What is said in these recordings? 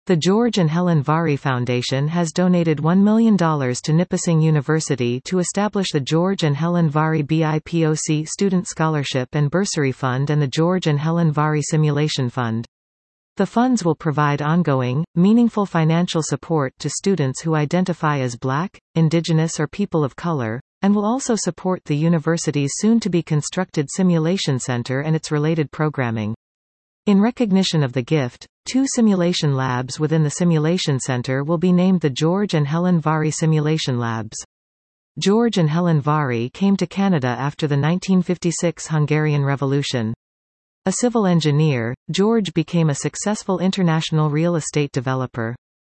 The George and Helen Varey Foundation has donated $1 million to Nipissing University to establish the George and Helen Varey BIPOC Student Scholarship and Bursary Fund and the George and Helen Varey Simulation Fund. The funds will provide ongoing, meaningful financial support to students who identify as Black, Indigenous or people of color, and will also support the university's soon-to-be-constructed Simulation Center and its related programming. In recognition of the gift, 2 simulation labs within the Simulation Center will be named the George and Helen Varey Simulation Labs. George and Helen Varey came to Canada after the 1956 Hungarian Revolution. A civil engineer, George became a successful international real estate developer.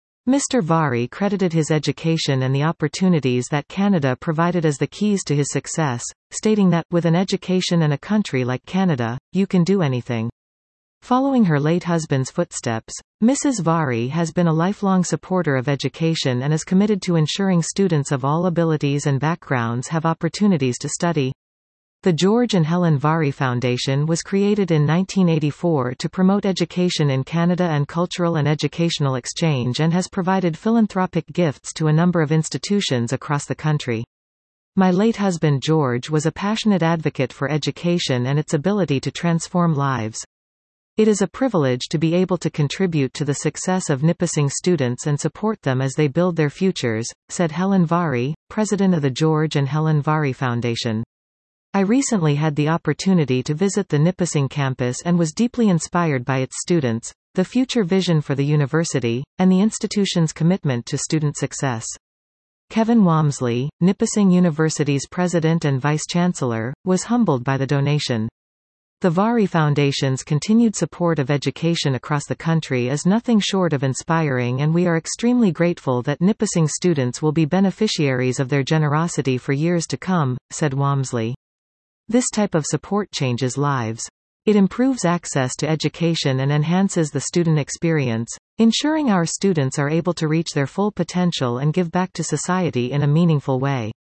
Mr. Varey credited his education and the opportunities that Canada provided as the keys to his success, stating that, with an education and a country like Canada, you can do anything. Following her late husband's footsteps, Mrs. Varey has been a lifelong supporter of education and is committed to ensuring students of all abilities and backgrounds have opportunities to study. The George and Helen Varey Foundation was created in 1984 to promote education in Canada and cultural and educational exchange and has provided philanthropic gifts to a number of institutions across the country. My late husband George was a passionate advocate for education and its ability to transform lives. It is a privilege to be able to contribute to the success of Nipissing students and support them as they build their futures, said Helen Varey, president of the George and Helen Varey Foundation. I recently had the opportunity to visit the Nipissing campus and was deeply inspired by its students, the future vision for the university, and the institution's commitment to student success. Kevin Walmsley, Nipissing University's president and vice-chancellor, was humbled by the donation. The Varey Foundation's continued support of education across the country is nothing short of inspiring, and we are extremely grateful that Nipissing students will be beneficiaries of their generosity for years to come, said Walmsley. This type of support changes lives. It improves access to education and enhances the student experience, ensuring our students are able to reach their full potential and give back to society in a meaningful way.